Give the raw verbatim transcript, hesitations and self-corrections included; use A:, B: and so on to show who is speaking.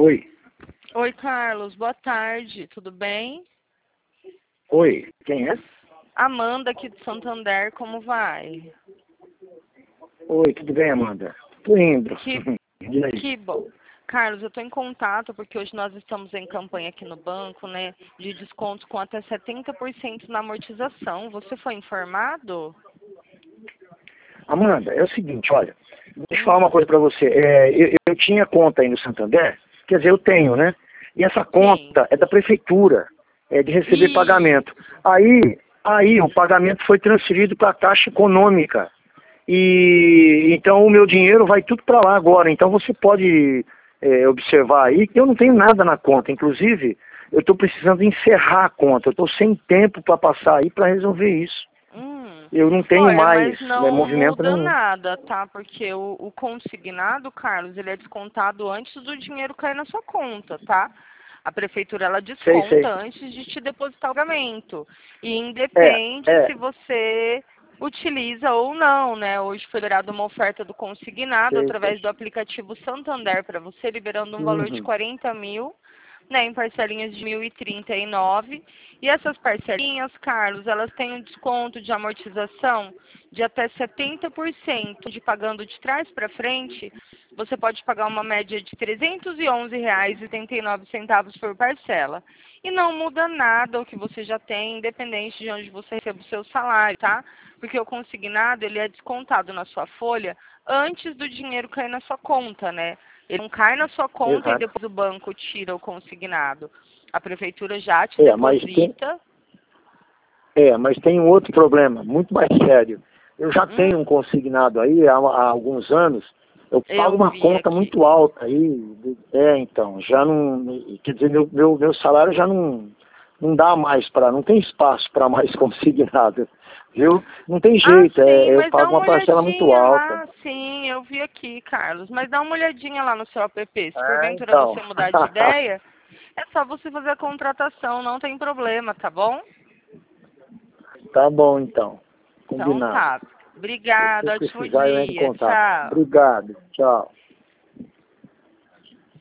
A: Oi.
B: Oi, Carlos. Boa tarde. Tudo bem?
A: Oi. Quem é?
B: Amanda aqui de Santander. Como vai?
A: Oi, tudo bem, Amanda? Tô indo.
B: Que,
A: E aí?
B: que bom. Carlos, eu estou em contato porque hoje nós estamos em campanha aqui no banco, né, de descontos com até setenta por cento na amortização. Você foi informado?
A: Amanda, é o seguinte, olha, deixa eu falar
B: Hum,
A: uma coisa pra você. É, eu, eu tinha conta aí no Santander, quer dizer, eu tenho, né? E essa
B: sim.
A: conta é da prefeitura, é de receber
B: E
A: pagamento. Aí, aí o pagamento foi transferido para a Caixa Econômica. E então o meu dinheiro vai tudo para lá agora. Então você pode é, observar aí que eu não tenho nada na conta. Inclusive, eu estou precisando encerrar a conta. Eu estou sem tempo para passar aí para resolver isso.
B: Hum.
A: Eu não tenho
B: Olha,
A: mais
B: mas
A: né,
B: não
A: movimento
B: muda
A: nenhum.
B: nada, tá? Porque o, o consignado, Carlos, ele é descontado antes do dinheiro cair na sua conta, tá? A prefeitura, ela
A: Sei,
B: desconta
A: sei.
B: antes de te depositar o pagamento. E
A: É,
B: independe se
A: é,
B: você utiliza ou não, né? Hoje foi liberada uma oferta do consignado
A: sei, sei.
B: através do aplicativo Santander para você, liberando um valor de
A: Uhum.
B: quarenta mil, né, em parcelinhas de mil e trinta e nove. E essas parcelinhas, Carlos, elas têm um desconto de amortização de até setenta por cento, de pagando de trás para frente, você pode pagar uma média de trezentos e onze reais e oitenta e nove centavos por parcela. E não muda nada o que você já tem, independente de onde você recebe o seu salário, tá? Porque o consignado, ele é descontado na sua folha antes do dinheiro cair na sua conta, né? Ele não cai na sua conta e
A: Exato.
B: depois o banco tira o consignado. A prefeitura já te
A: É, mas tem,
B: deposita.
A: é, mas tem um outro problema, muito mais sério. Eu já
B: Hum,
A: tenho um consignado aí há, há alguns anos. Eu pago
B: eu
A: uma
B: vi
A: conta
B: aqui.
A: muito alta aí. É, então, já não. Quer dizer, meu, meu, meu salário já não, não dá mais para. Não tem espaço para mais consignado. Viu? Não tem
B: Ah,
A: jeito, é,
B: sim,
A: eu
B: mas dá
A: pago uma
B: uma
A: parcela muito
B: olhadinha
A: alta.
B: lá. Sim, eu vi aqui, Carlos. Mas dá uma olhadinha lá no seu app. Se
A: É,
B: porventura
A: então.
B: você mudar de ideia, é só você fazer a contratação, não tem problema, tá bom?
A: Tá bom, então.
B: Então
A: Combinado.
B: tá.
A: Se
B: Obrigada,
A: você
B: ótimo
A: precisar, eu entro em
B: dia.
A: contato.
B: Tchau.
A: Obrigado. Tchau.